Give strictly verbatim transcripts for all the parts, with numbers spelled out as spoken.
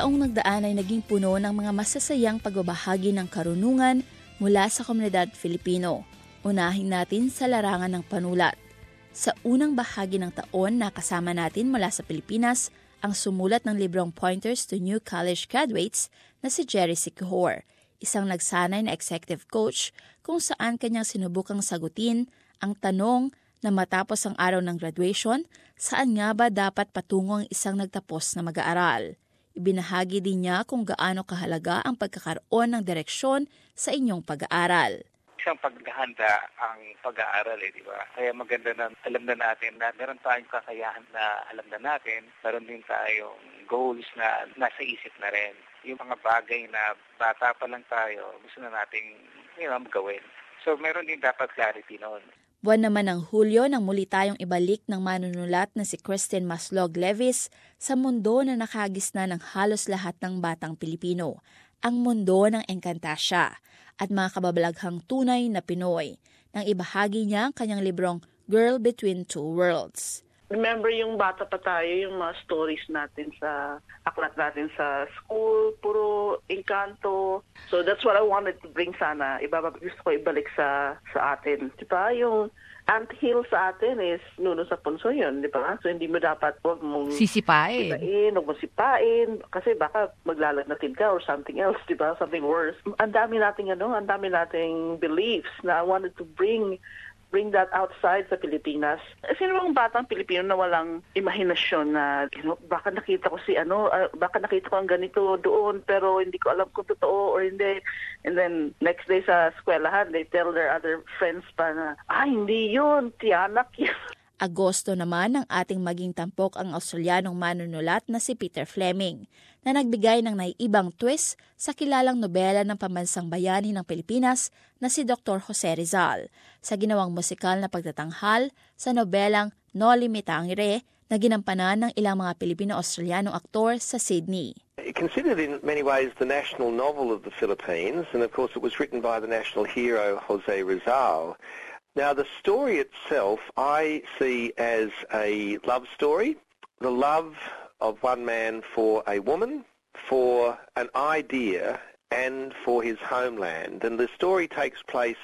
taong nagdaan ay naging puno ng mga masasayang pagbabahagi ng karunungan mula sa komunidad Filipino. Unahin natin sa larangan ng panulat. Sa unang bahagi ng taon, nakasama natin mula sa Pilipinas ang sumulat ng librong Pointers to New College Graduates na si Jerry Sicujor, isang nagsanay na executive coach kung saan kanyang sinubukang sagutin ang tanong na matapos ang araw ng graduation, saan nga ba dapat patungo ang isang nagtapos na mag-aaral? Ibinahagi din niya kung gaano kahalaga ang pagkakaroon ng direksyon sa inyong pag-aaral. Isang paghahanda ang pag-aaral, eh, di ba? Kaya maganda na alam na natin na meron tayong kakayahan na alam na natin, meron din tayong goals na nasa isip na rin. Yung mga bagay na bata pa lang tayo, gusto na nating you know, gawin. So meron din dapat clarity noon. Buwan naman ng Hulyo nang muli tayong ibalik ng manunulat na si Kristen Maslog Levis sa mundo na nakagisna ng halos lahat ng batang Pilipino, ang mundo ng Encantasia at mga kababalaghang tunay na Pinoy, nang ibahagi niya ang kanyang librong Girl Between Two Worlds. Remember yung bata pa tayo, yung mga stories natin sa aklat natin sa school, puro Encanto. So that's what I wanted to bring sana. Iba gusto ko ibalik sa sa atin. Diba? Yung anthill sa atin is Nuno sa Punso yun, di ba? So hindi mo dapat wag mong sisipain. Sipain, wag mong sipain. Kasi baka maglalagnatin ka or something else, di ba? Something worse. Ang dami nating ano, ang dami nating beliefs na I wanted to bring bring that outside sa Pilipinas. Sino bang batang Pilipino na walang imahinasyon na, you know, baka nakita ko si ano, uh, baka nakita ko ang ganito doon, pero hindi ko alam kung totoo or hindi. And then, next day sa eskwelahan, they tell their other friends pa na, ah, hindi yun, tiyanak yun. Agosto naman ang ating maging tampok ang Australianong manunulat na si Peter Fleming, na nagbigay ng naiibang twist sa kilalang nobela ng pambansang bayani ng Pilipinas na si Doctor Jose Rizal, sa ginawang musikal na pagtatanghal sa nobelang No Limitangere na ginampanan ng ilang mga Pilipino-Australianong aktor sa Sydney. Considered in many ways the national novel of the Philippines, and of course it was written by the national hero Jose Rizal. Now, the story itself I see as a love story, the love of one man for a woman, for an idea, and for his homeland. And the story takes place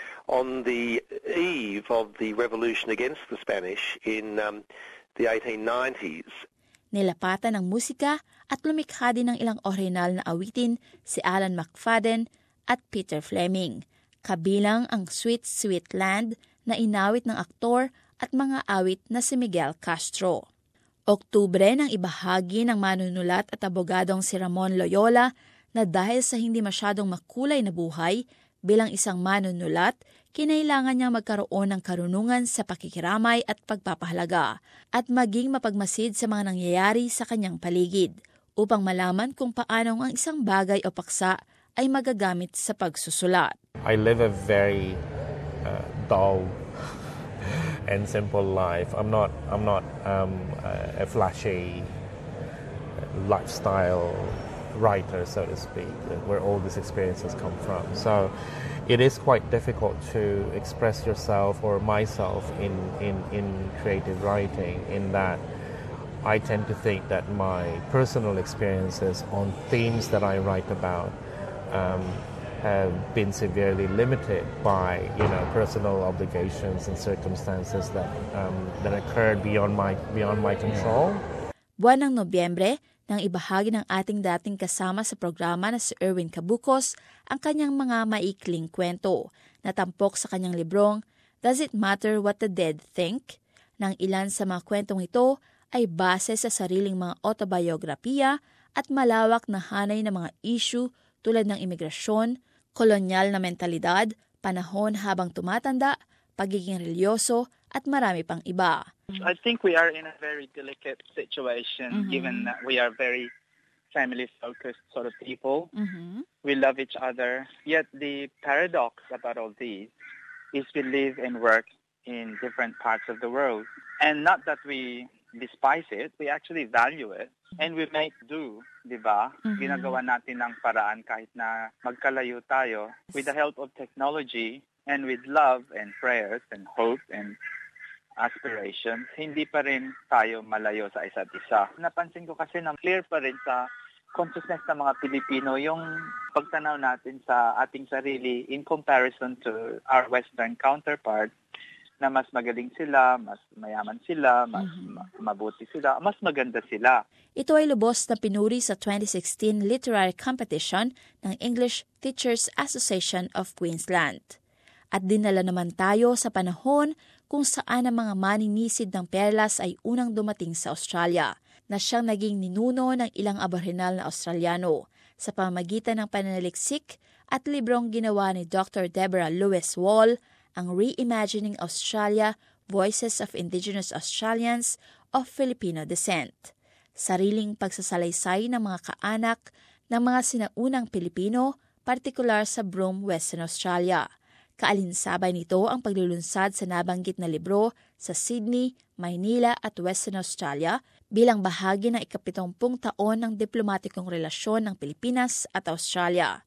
on the eve of the revolution against the Spanish in um, the eighteen nineties. Nilapatan ng musika at lumikha din ng ilang orihinal na awitin si Alan McFadden at Peter Fleming, kabilang ang Sweet Sweet Land na inawit ng aktor at mga awit na si Miguel Castro. Oktubre nang ibahagi ng manunulat at abogadong si Ramon Loyola na dahil sa hindi masyadong makulay na buhay bilang isang manunulat, kinailangan niyang magkaroon ng karunungan sa pakikiramay at pagpapahalaga at maging mapagmasid sa mga nangyayari sa kanyang paligid upang malaman kung paano ang isang bagay o paksa ay magagamit sa pagsusulat. I live a very uh, dull and simple life. I'm not I'm not um, a flashy lifestyle writer, so to speak, where all these experiences come from. So it is quite difficult to express yourself or myself in, in, in creative writing, in that I tend to think that my personal experiences on themes that I write about um, have been severely limited by, you know, personal obligations and circumstances that um, that occurred beyond my beyond my control. Buwan ng Nobyembre, nang ibahagi ng ating dating kasama sa programa na si Erwin Cabucos ang kanyang mga maikling kwento na tampok sa kanyang librong Does It Matter What the Dead Think? Nang ilan sa mga kwentong ito ay base sa sariling mga autobiografiya at malawak na hanay ng mga issue tulad ng imigrasyon, kolonyal na mentalidad, panahon habang tumatanda, pagiging religyoso at marami pang iba. I think we are in a very delicate situation, mm-hmm. given that we are very family-focused sort of people. Mm-hmm. We love each other. Yet the paradox about all these is we live and work in different parts of the world. And not that we despise it, we actually value it. And we make do, di ba? Mm-hmm. Ginagawa natin ng paraan kahit na magkalayo tayo. With the help of technology and with love and prayers and hope and aspirations, hindi pa rin tayo malayo sa isa't isa. Napansin ko kasi na clear pa rin sa consciousness ng mga Pilipino, yung pagtanaw natin sa ating sarili in comparison to our Western counterparts, na mas magaling sila, mas mayaman sila, mas mm-hmm. mabuti sila, mas maganda sila. Ito ay lubos na pinuri sa twenty sixteen Literary Competition ng English Teachers Association of Queensland. At dinala naman tayo sa panahon kung saan ang mga maninisid ng perlas ay unang dumating sa Australia, na siyang naging ninuno ng ilang Aboriginal na Australiano sa pamamagitan ng pananaliksik at librong ginawa ni Doctor Deborah Lewis Wall, ang Reimagining Australia, Voices of Indigenous Australians of Filipino Descent. Sariling pagsasalaysay ng mga kaanak ng mga sinaunang Pilipino, partikular sa Broome, Western Australia. Kaalinsabay nito ang paglulunsad sa nabanggit na libro sa Sydney, Maynila at Western Australia bilang bahagi ng ikapitumpung taon ng diplomatikong relasyon ng Pilipinas at Australia.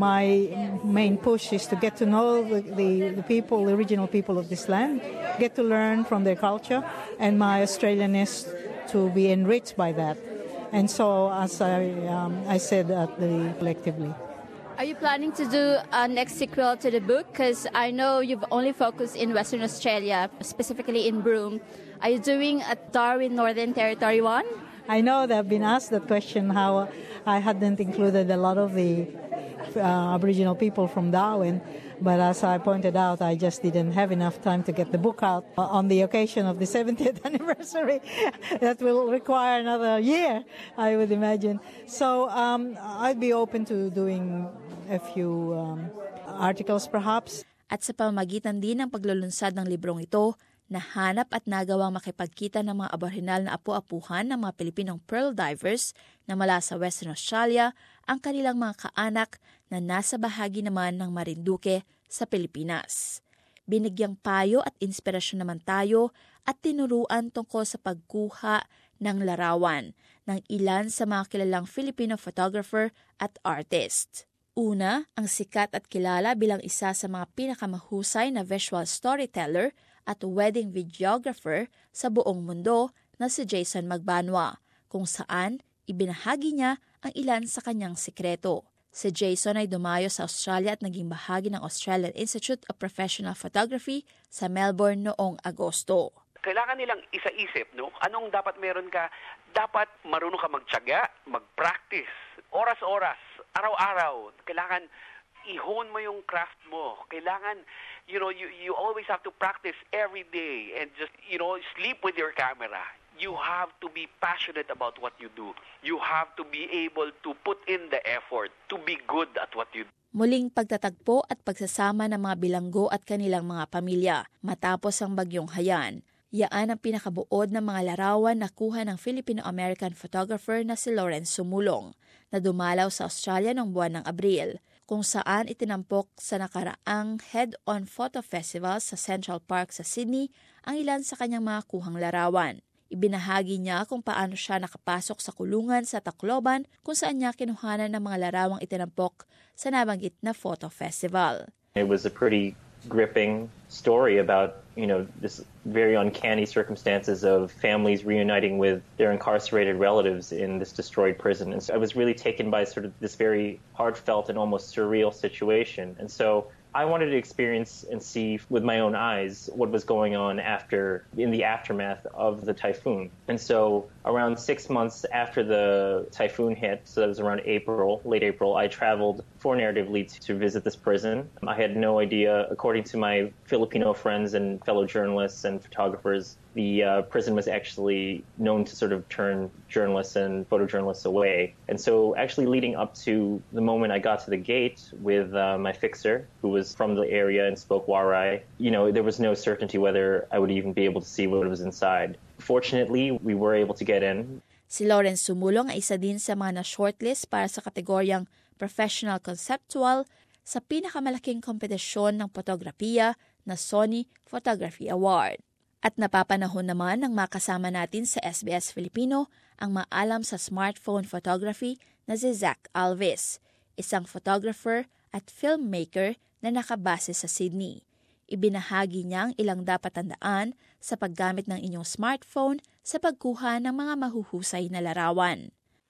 My main push is to get to know the, the, the people, the original people of this land, get to learn from their culture, and my Australianness to be enriched by that. And so, as I, um, I said at the collectively. Are you planning to do a next sequel to the book? Because I know you've only focused in Western Australia, specifically in Broome. Are you doing a Darwin Northern Territory one? I know they've been asked that question, how I hadn't included a lot of the uh, Aboriginal people from Darwin, but as I pointed out, I just didn't have enough time to get the book out on the occasion of the seventieth anniversary. That will require another year, I would imagine. So um, I'd be open to doing a few um, articles perhaps. At sa pamamagitan din ng paglulunsad ng librong ito, nahanap at nagawang makipagkita ng mga Aboriginal na apu-apuhan ng mga Pilipinong pearl divers na mula sa Western Australia ang kanilang mga kaanak na nasa bahagi naman ng Marinduque sa Pilipinas. Binigyang payo at inspirasyon naman tayo at tinuruan tungkol sa pagkuha ng larawan ng ilan sa mga kilalang Filipino photographer at artist. Una, ang sikat at kilala bilang isa sa mga pinakamahusay na visual storyteller at wedding videographer sa buong mundo na si Jason Magbanwa, kung saan ibinahagi niya ang ilan sa kanyang sikreto. Si Jason ay dumayo sa Australia at naging bahagi ng Australian Institute of Professional Photography sa Melbourne noong Agosto. Kailangan nilang isa-isip, no? Anong dapat meron ka? Dapat marunong ka magtiyaga, mag-practice, oras-oras, araw-araw. Kailangan i-hone mo yung craft mo. Kailangan, you know, you, you always have to practice every day and just, you know, sleep with your camera. You have to be passionate about what you do. You have to be able to put in the effort to be good at what you do. Muling pagtatagpo at pagsasama ng mga bilanggo at kanilang mga pamilya matapos ang bagyong Haiyan. Yaan ang pinakabuod ng mga larawan na kuha ng Filipino-American photographer na si Lawrence Sumulong na dumalaw sa Australia noong buwan ng Abril, kung saan itinampok sa nakaraang Head-On Photo Festival sa Central Park sa Sydney ang ilan sa kanyang mga kuhang larawan. Ibinahagi niya kung paano siya nakapasok sa kulungan sa Tacloban kung saan niya kinuhanan ng mga larawang itinampok sa nabanggit na photo festival. It was a pretty gripping story about, you know, this very uncanny circumstances of families reuniting with their incarcerated relatives in this destroyed prison. And so I was really taken by sort of this very heartfelt and almost surreal situation. And so I wanted to experience and see with my own eyes what was going on after, in the aftermath of the typhoon. And so around six months after the typhoon hit, so that was around April, late April, I traveled for Narrative Leads to visit this prison. I had no idea, according to my Filipino friends and fellow journalists and photographers, the uh, prison was actually known to sort of turn journalists and photojournalists away. And so actually leading up to the moment I got to the gate with uh, my fixer, who was from the area and spoke Waray, you know, there was no certainty whether I would even be able to see what was inside. Fortunately, we were able to get in. Si Lawrence Sumulong ay isa din sa mga na-shortlist para sa kategoryang Professional Conceptual sa pinakamalaking kompetisyon ng fotografiya na Sony Photography Award. At napapanahon naman ng makasama natin sa S B S Filipino ang maalam sa smartphone photography na si Zach Alves, isang photographer at filmmaker na nakabase sa Sydney. Ibinahagi niya ang ilang dapat tandaan sa paggamit ng inyong smartphone sa pagkuha ng mga mahuhusay na larawan.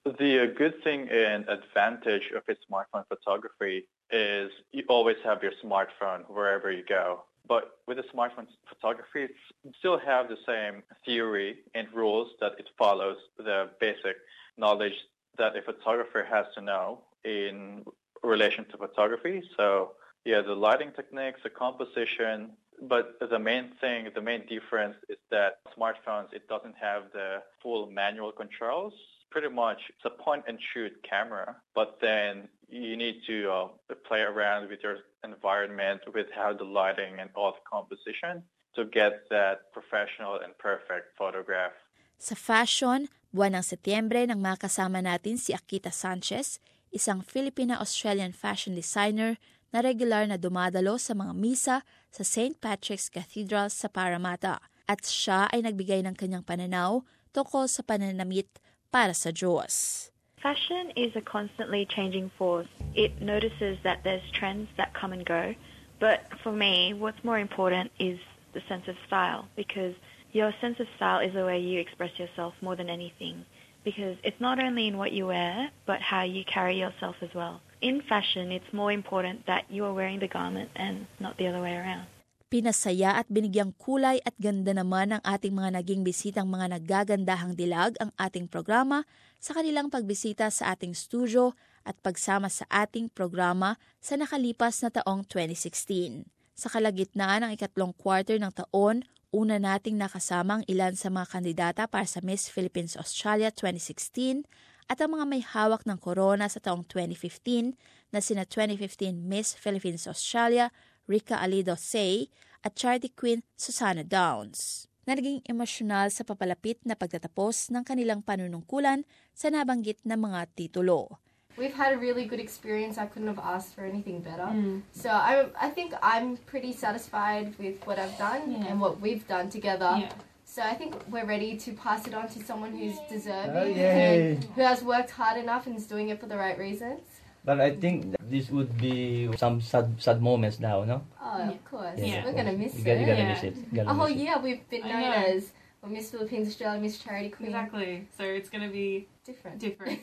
The good thing and advantage of a smartphone photography is you always have your smartphone wherever you go. But with the smartphone photography, it's, you still have the same theory and rules that it follows, the basic knowledge that a photographer has to know in relation to photography. So, yeah, the lighting techniques, the composition, but the main thing, the main difference is that smartphones, it doesn't have the full manual controls. Pretty much it's a point-and-shoot camera, but then you need to uh, play around with your environment, with how the lighting and all the composition to get that professional and perfect photograph. Sa fashion, buwan ng Setyembre nang makasama natin si Akita Sanchez, isang Filipina-Australian fashion designer na regular na dumadalo sa mga misa sa Saint Patrick's Cathedral sa Parramatta. At siya ay nagbigay ng kanyang pananaw tungkol sa pananamit para sa Diyos. Fashion is a constantly changing force. It notices that there's trends that come and go. But for me, what's more important is the sense of style, because your sense of style is the way you express yourself more than anything. Because it's not only in what you wear, but how you carry yourself as well. In fashion, it's more important that you are wearing the garment and not the other way around. Pinasaya at binigyang kulay at ganda naman ng ating mga naging bisitang mga naggagandahang dilag ang ating programa sa kanilang pagbisita sa ating studio at pagsama sa ating programa sa nakalipas na taong twenty sixteen. Sa kalagitnaan ng ikatlong quarter ng taon, una nating nakasama ang ilan sa mga kandidata para sa Miss Philippines Australia twenty sixteen at ang mga may hawak ng corona sa taong twenty fifteen na sina twenty fifteen Miss Philippines Australia Rika Alido-Say at Charity Queen Susana Downs, na naging emosyonal sa papalapit na pagtatapos ng kanilang panunungkulan sa nabanggit na mga titulo. We've had a really good experience. I couldn't have asked for anything better. Mm. So I, I think I'm pretty satisfied with what I've done yeah. and what we've done together. Yeah. So I think we're ready to pass it on to someone who's deserving, oh, and who has worked hard enough and is doing it for the right reasons. But I think this would be some sad, sad moments now, no? Oh, yeah. Of course. Yeah, We're going to miss you it. Gotta, you gotta yeah. miss it. You gotta A whole miss year it. we've been known as well, Miss Philippines Australia, Miss Charity Queen. Exactly. So it's going to be different. different.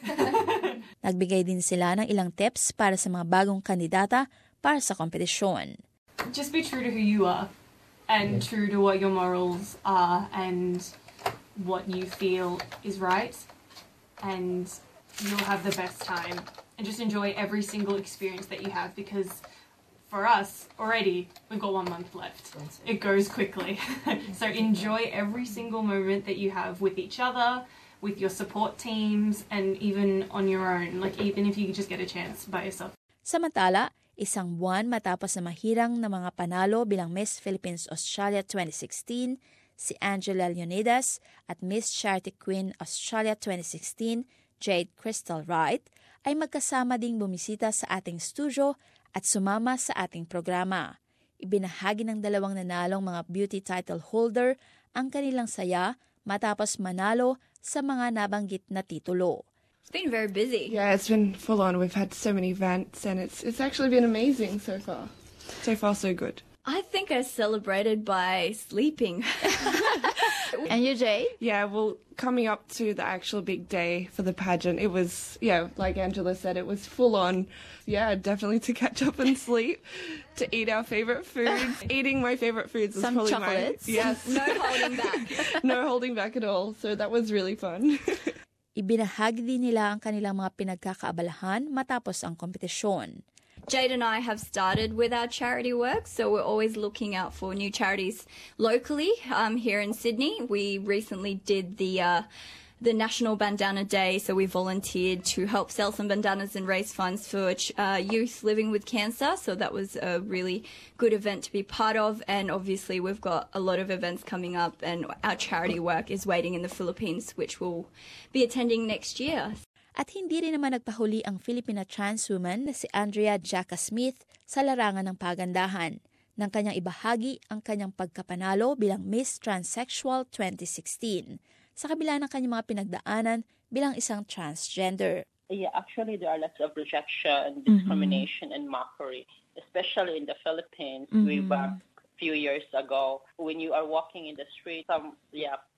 Nagbigay din sila ng ilang tips para sa mga bagong kandidata para sa kompetisyon. Just be true to who you are and yeah. true to what your morals are and what you feel is right, and you'll have the best time. And just enjoy every single experience that you have, because for us, already, we've got one month left. It goes quickly. So enjoy every single moment that you have with each other, with your support teams, and even on your own, like even if you just get a chance by yourself. Samantala, isang buwan matapos na mahirang na mga panalo bilang Miss Philippines Australia twenty sixteen, si Angela Leonidas at Miss Charity Queen Australia twenty sixteen, Jade Crystal Wright, ay magkasama ding bumisita sa ating studio at sumama sa ating programa. Ibinahagi ng dalawang nanalong mga beauty title holder ang kanilang saya matapos manalo sa mga nabanggit na titulo. It's been very busy. Yeah, it's been full on. We've had so many events and it's it's actually been amazing so far. So far, so good. I think I celebrated by sleeping. And you, Jay? Yeah, well, coming up to the actual big day for the pageant, it was, yeah, like Angela said, it was full on. Yeah, definitely to catch up and sleep, to eat our favourite foods. Eating my favourite foods was Some probably chocolates. my... Yes. No holding back. No holding back at all. So that was really fun. Ibinahagi din nila ang kanilang mga pinagkakaabalahan matapos ang kompetisyon. Jade and I have started with our charity work, so we're always looking out for new charities locally um, here in Sydney. We recently did the uh, the National Bandana Day, so we volunteered to help sell some bandanas and raise funds for uh, youth living with cancer, so that was a really good event to be part of, and obviously we've got a lot of events coming up, and our charity work is waiting in the Philippines, which we'll be attending next year. At hindi rin naman nagpahuli ang Filipina trans woman na si Andrea Jacka Smith sa larangan ng pagandahan nang kanyang ibahagi ang kanyang pagkapanalo bilang Miss Transsexual twenty sixteen sa kabila ng kanyang mga pinagdaanan bilang isang transgender. Yeah, actually there are lots of rejection, discrimination, mm-hmm. and mockery, especially in the Philippines. Mm-hmm. Way back a few years ago, when you are walking in the street, some yeah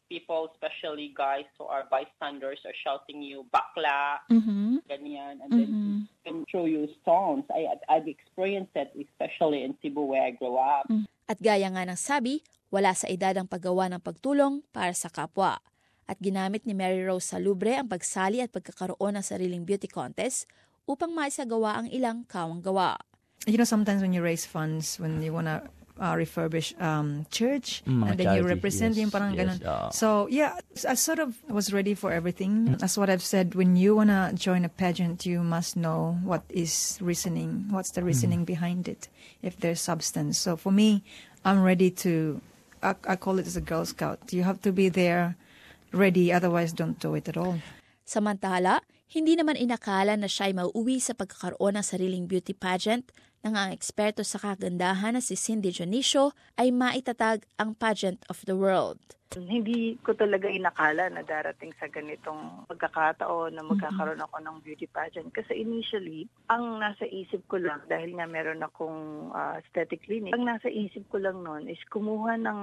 people, especially guys who are bystanders, are shouting you bakla, Mhm. ganyan, and then Mhm. can throw you stones. I I've experienced that, especially in Cebu where I grew up. At gaya nga ng sabi, wala sa edad ang paggawa ng pagtulong para sa kapwa. At ginamit ni Mary Rose Salubre ang pagsali at pagkakaroon ng sariling beauty contest upang maisagawa ang ilang kawang gawa. You know, sometimes when you raise funds, when you want to uh, refurbish um, church, Mm, and then you charity, represent yes, yung parang yes, ganun. uh. So, yeah, I sort of was ready for everything. That's what I've said. When you want to join a pageant, you must know what is reasoning, what's the reasoning behind it, if there's substance. So for me, I'm ready to, I, I call it as a Girl Scout. You have to be there ready, otherwise don't do it at all. Samantala, hindi naman inakala na siya'y mauuwi sa pagkakaroon ng sariling beauty pageant nang ang eksperto sa kagandahan na si Cindy Dionisio ay maitatag ang pageant of the world. Hindi ko talaga inakala na darating sa ganitong pagkakataon na magkakaroon ako ng beauty pageant. Kasi initially, ang nasa isip ko lang, dahil nga meron akong uh, aesthetic clinic, ang nasa isip ko lang noon is kumuha ng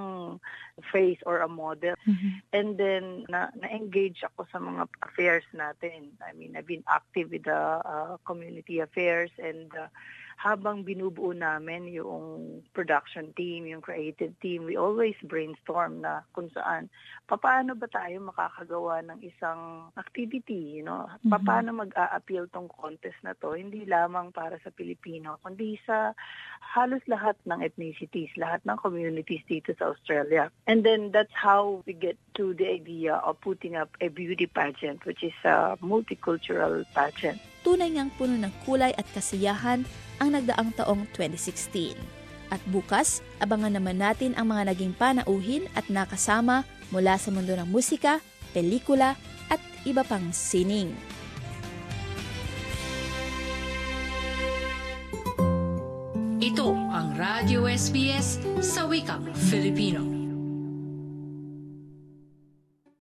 face or a model. Mm-hmm. And then, na- na-engage ako sa mga affairs natin. I mean, I've been active with the uh, community affairs and uh, habang binubuo namin yung production team, yung creative team, we always brainstorm na kung saan, paano ba tayo makakagawa ng isang activity, you know? Mm-hmm. Paano mag-a-appeal tong contest na to, hindi lamang para sa Pilipino, kundi sa halos lahat ng ethnicities, lahat ng communities dito sa Australia. And then that's how we get to the idea of putting up a beauty pageant, which is a multicultural pageant. Tunay ngang puno ng kulay at kasiyahan ang nagdaang taong twenty sixteen. At bukas, abangan naman natin ang mga naging panauhin at nakasama mula sa mundo ng musika, pelikula at iba pang sining. Ito ang Radio S B S sa wikang Filipino.